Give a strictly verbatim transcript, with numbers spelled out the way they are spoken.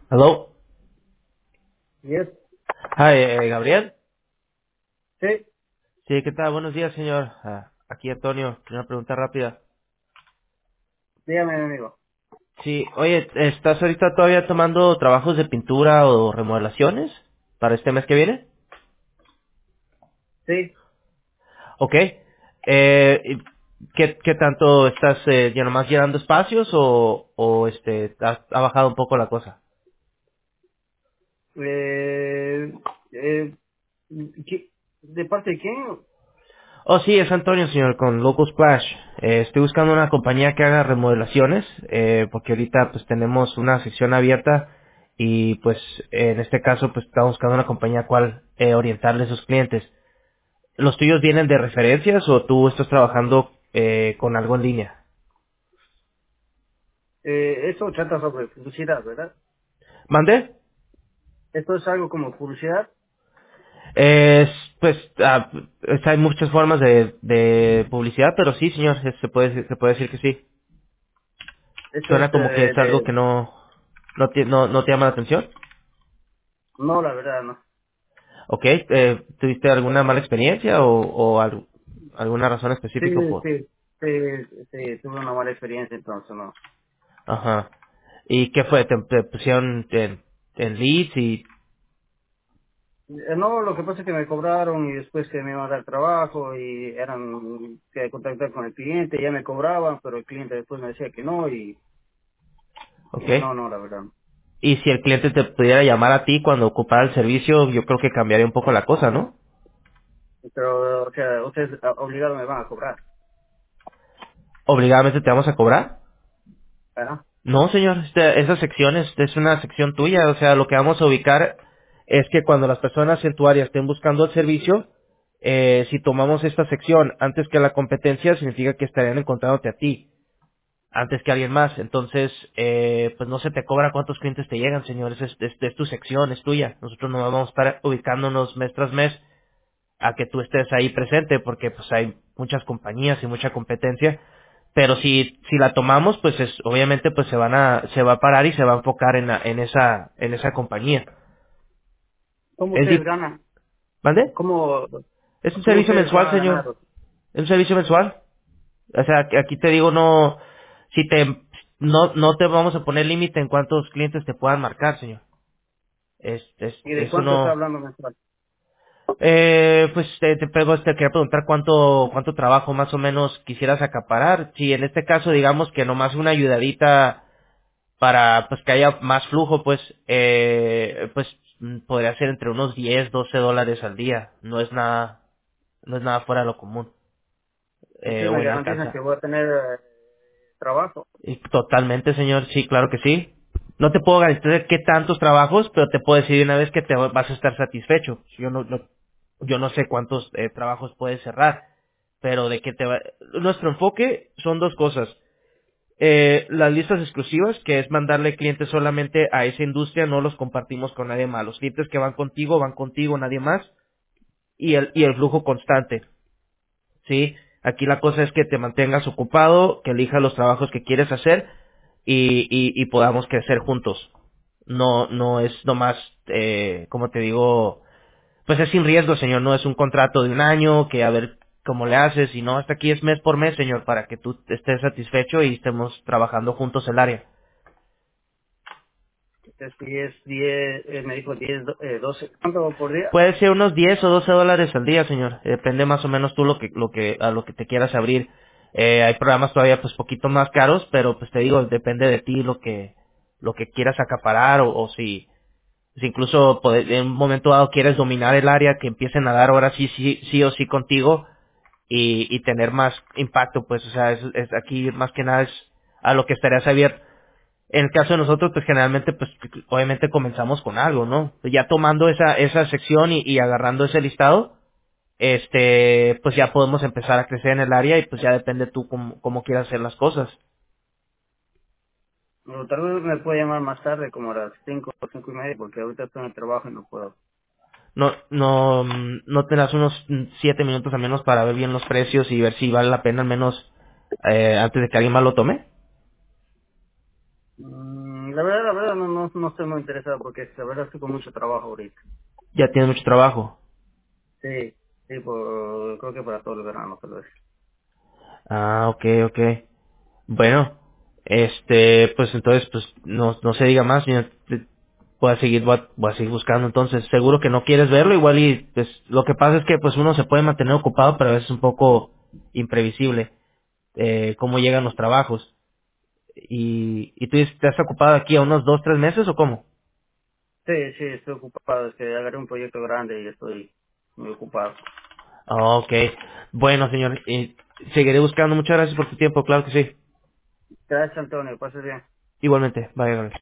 Hello. Yes. Hi, eh, Gabriel. Sí, Sí, ¿qué tal? Buenos días, señor. Ah, aquí Antonio. Una pregunta rápida. dígame, mi amigo. Sí, oye, ¿estás ahorita todavía tomando trabajos de pintura o remodelaciones para este mes que viene? Sí, Ok. Eh, y ¿qué, qué tanto estás eh, ya nomás llenando espacios o, o este, ha, ha bajado un poco la cosa? eh, eh, ¿qué- ¿de parte de quién? Oh, sí, es Antonio, señor, con Local Splash. Eh, estoy buscando una compañía que haga remodelaciones, eh, porque ahorita pues tenemos una sección abierta y pues en este caso pues estamos buscando una compañía a cual eh, orientarle a sus clientes. ¿Los tuyos vienen de referencias o tú estás trabajando eh, con algo en línea? Eh, esto trata sobre publicidad, ¿verdad? ¿Mande? Esto es algo como publicidad. Eh, pues ah, es- hay muchas formas de, de publicidad, pero sí, señor, es- se puede, se puede decir que sí. Esto es Suena como que eh, es algo de... que no, no, te- no, no te llama la atención. No, la verdad, no. Ok, eh, ¿tuviste alguna mala experiencia o, o al- alguna razón Sí, específica por...? sí, sí, sí, tuve una mala experiencia entonces, no. Ajá. ¿Y qué fue? ¿Te, te pusieron en, en leads y...? Eh, No, lo que pasa es que me cobraron y después que me iban a dar trabajo y eran que contactar con el cliente, ya me cobraban, pero el cliente después me decía que no y, Ok. y no, no, la verdad. Y si el cliente te pudiera llamar a ti cuando ocupara el servicio, yo creo que cambiaría un poco la cosa, ¿no? Pero, o sea, ustedes ah, obligados me van a cobrar, ¿Obligadamente te vamos a cobrar? ¿verdad? No, señor, este- esa sección es, es una sección tuya, o sea, lo que vamos a ubicar es que cuando las personas en tu área estén buscando el servicio, eh, si tomamos esta sección antes que la competencia, significa que estarían encontrándote a ti, antes que alguien más. Entonces, eh, pues no se te cobra cuántos clientes te llegan, señor, es, es, es tu sección, es tuya. Nosotros no vamos a estar ubicándonos mes tras mes a que tú estés ahí presente, porque pues hay muchas compañías y mucha competencia, pero si si la tomamos pues es obviamente pues se van a se va a parar y se va a enfocar en la- en esa en esa compañía. ¿Cómo Es ustedes di- ganan? ¿Mande? ¿Cómo, Es un cómo servicio ustedes mensual, van a señor. ganar? Es un servicio mensual. O sea, que aquí te digo no si te no no te vamos a poner límite en cuántos clientes te puedan marcar, señor. Es es ¿Y de eso cuánto está no. hablando mensual? Eh, pues te, te, pego- te quería preguntar cuánto cuánto trabajo más o menos quisieras acaparar. Si en este caso digamos que nomás una ayudadita para pues que haya más flujo, pues eh, pues mm, podría ser entre unos diez doce dólares al día. No es nada no es nada fuera de lo común. Eh, ¿Ustedes o me en garantizan que alcanza. voy a tener eh, trabajo? Y totalmente, señor. Sí, claro que sí. No te puedo garantizar qué tantos trabajos, pero te puedo decir de una vez que te vas a estar satisfecho. Yo no, no yo no sé cuántos eh, trabajos puedes cerrar, pero de qué te va... Nuestro enfoque son dos cosas. Eh, las listas exclusivas, que es mandarle clientes solamente a esa industria, no los compartimos con nadie más. Los clientes que van contigo, van contigo, nadie más. Y el, y el flujo constante, ¿sí? Aquí la cosa es que te mantengas ocupado, que elijas los trabajos que quieres hacer y, y, y podamos crecer juntos. No, no es nomás, eh, como te digo, pues es sin riesgo, señor, no es un contrato de un año que a ver cómo le haces, sino hasta aquí es mes por mes, señor, para que tú estés satisfecho y estemos trabajando juntos el área. Es diez, diez, eh, me dijo diez, do- eh, doce. ¿Cuánto por día? Puede ser unos diez o doce dólares al día, señor. Depende más o menos tú lo que, lo que, a lo que te quieras abrir. Eh, hay programas todavía pues poquito más caros, pero pues te digo, depende de ti lo que, lo que quieras acaparar o, o si, si incluso pode- en un momento dado quieres dominar el área, que empiecen a dar ahora sí, sí, sí o sí contigo y, y tener más impacto, pues, o sea, es, es aquí más que nada es a lo que estarías abierto. En el caso de nosotros, pues generalmente, pues obviamente comenzamos con algo, ¿no? Ya tomando esa, esa sección y, y agarrando ese listado, este, pues ya podemos empezar a crecer en el área y pues ya depende tú cómo, cómo quieras hacer las cosas. No, tal vez me puede llamar más tarde, como a las cinco o cinco y media, porque ahorita estoy en el trabajo y no puedo. No, no, mm, no te das unos mm, siete minutos al menos para ver bien los precios y ver si vale la pena al menos eh, antes de que alguien más lo tome. Mm, la verdad, la verdad no, no, no estoy muy interesado porque la verdad estoy con mucho trabajo ahorita. Ya tienes mucho trabajo. Sí, sí, por, creo que para todo el verano tal vez. Ah, ok, ok. Bueno, este, pues entonces, pues no, no se diga más, señor. Te- Voy a seguir, voy a, voy a seguir buscando. Entonces, seguro que no quieres verlo, igual y pues lo que pasa es que pues uno se puede mantener ocupado, pero a veces es un poco imprevisible eh, cómo llegan los trabajos. Y, y tú dices, ¿te has ocupado aquí a unos dos, tres meses o cómo? Sí, sí, estoy ocupado, es que agarré un proyecto grande y estoy muy ocupado. Ah, ok. Bueno, señor, eh, seguiré buscando. Muchas gracias por tu tiempo, claro que sí. Gracias, Antonio, pases bien. Igualmente, bye. Bye.